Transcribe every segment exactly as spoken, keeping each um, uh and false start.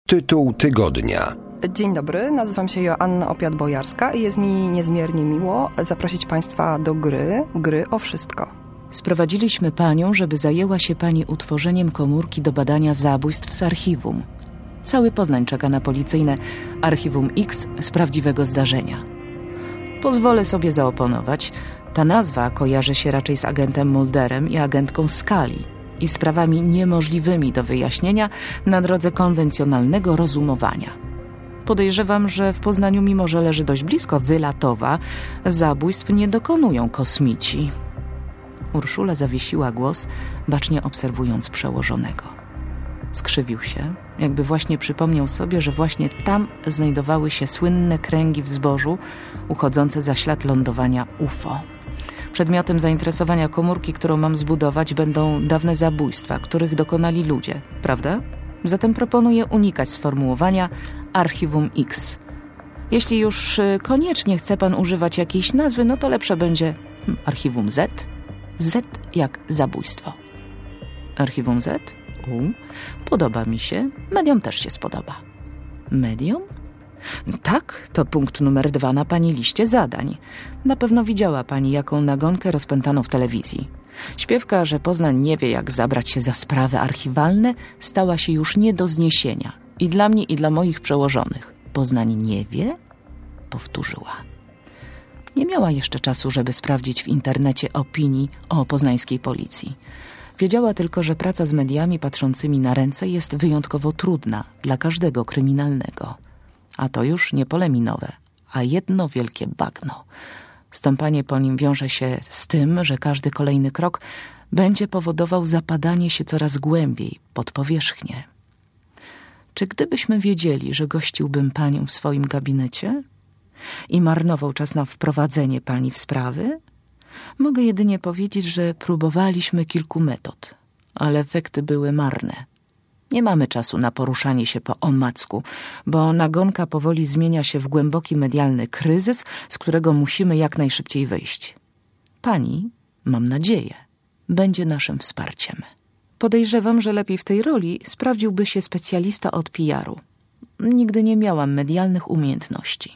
Tytuł tygodnia. Dzień dobry, nazywam się Joanna Opiat-Bojarska i jest mi niezmiernie miło zaprosić Państwa do gry, gry o wszystko. Sprowadziliśmy panią, żeby zajęła się pani utworzeniem komórki do badania zabójstw z archiwum. Cały Poznań czeka na policyjne Archiwum X z prawdziwego zdarzenia. Pozwolę sobie zaoponować. Ta nazwa kojarzy się raczej z agentem Mulderem i agentką Scully i sprawami niemożliwymi do wyjaśnienia na drodze konwencjonalnego rozumowania. Podejrzewam, że w Poznaniu, mimo że leży dość blisko Wylatowa, zabójstw nie dokonują kosmici. Urszula zawiesiła głos, bacznie obserwując przełożonego. Skrzywił się, jakby właśnie przypomniał sobie, że właśnie tam znajdowały się słynne kręgi w zbożu, uchodzące za ślad lądowania U F O. Przedmiotem zainteresowania komórki, którą mam zbudować, będą dawne zabójstwa, których dokonali ludzie, prawda? Zatem proponuję unikać sformułowania Archiwum X. Jeśli już koniecznie chce pan używać jakiejś nazwy, no to lepsze będzie Archiwum Z. Z jak zabójstwo. Archiwum Z? U, podoba mi się. Medium też się spodoba. Medium? Tak, to punkt numer dwa na pani liście zadań. Na pewno widziała pani, jaką nagonkę rozpętano w telewizji. Śpiewka, że Poznań nie wie, jak zabrać się za sprawy archiwalne, stała się już nie do zniesienia. I dla mnie, i dla moich przełożonych. Poznań nie wie? Powtórzyła. Nie miała jeszcze czasu, żeby sprawdzić w internecie opinii o poznańskiej policji. Wiedziała tylko, że praca z mediami patrzącymi na ręce jest wyjątkowo trudna dla każdego kryminalnego. A to już nie pole minowe, a jedno wielkie bagno. Stąpanie po nim wiąże się z tym, że każdy kolejny krok będzie powodował zapadanie się coraz głębiej pod powierzchnię. Czy gdybyśmy wiedzieli, że gościłbym panią w swoim gabinecie i marnował czas na wprowadzenie pani w sprawy? Mogę jedynie powiedzieć, że próbowaliśmy kilku metod, ale efekty były marne. Nie mamy czasu na poruszanie się po omacku, bo nagonka powoli zmienia się w głęboki medialny kryzys, z którego musimy jak najszybciej wyjść. Pani, mam nadzieję, będzie naszym wsparciem. Podejrzewam, że lepiej w tej roli sprawdziłby się specjalista od P R u. Nigdy nie miałam medialnych umiejętności.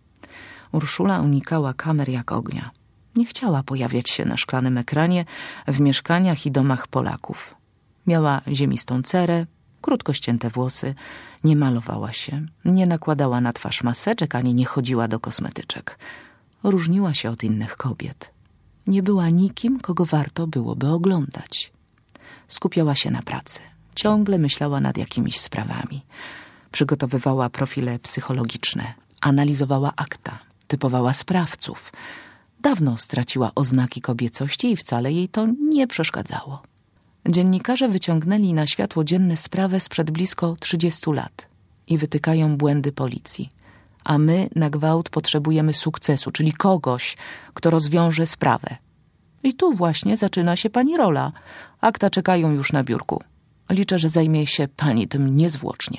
Urszula unikała kamer jak ognia. Nie chciała pojawiać się na szklanym ekranie w mieszkaniach i domach Polaków. Miała ziemistą cerę, krótko ścięte włosy, nie malowała się, nie nakładała na twarz maseczek, ani nie chodziła do kosmetyczek. Różniła się od innych kobiet. Nie była nikim, kogo warto byłoby oglądać. Skupiała się na pracy. Ciągle myślała nad jakimiś sprawami. Przygotowywała profile psychologiczne, analizowała akta, typowała sprawców. Dawno straciła oznaki kobiecości i wcale jej to nie przeszkadzało. Dziennikarze wyciągnęli na światło dzienne sprawę sprzed blisko trzydziestu lat i wytykają błędy policji. A my na gwałt potrzebujemy sukcesu, czyli kogoś, kto rozwiąże sprawę. I tu właśnie zaczyna się pani rola. Akta czekają już na biurku. Liczę, że zajmie się pani tym niezwłocznie.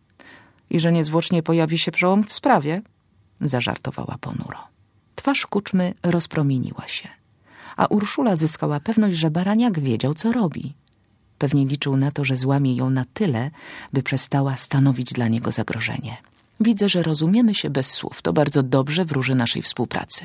I że niezwłocznie pojawi się przełom w sprawie? Zażartowała ponuro. Twarz Kuczmy rozpromieniła się, a Urszula zyskała pewność, że Baraniak wiedział, co robi. Pewnie liczył na to, że złamie ją na tyle, by przestała stanowić dla niego zagrożenie. Widzę, że rozumiemy się bez słów. To bardzo dobrze wróży naszej współpracy.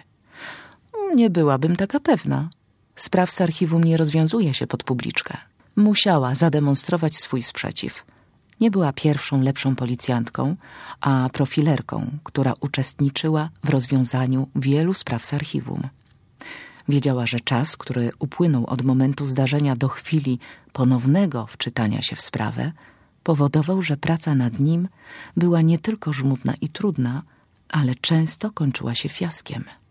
Nie byłabym taka pewna. Spraw z archiwum nie rozwiązuje się pod publiczkę. Musiała zademonstrować swój sprzeciw. Nie była pierwszą lepszą policjantką, a profilerką, która uczestniczyła w rozwiązaniu wielu spraw z archiwum. Wiedziała, że czas, który upłynął od momentu zdarzenia do chwili ponownego wczytania się w sprawę, powodował, że praca nad nim była nie tylko żmudna i trudna, ale często kończyła się fiaskiem.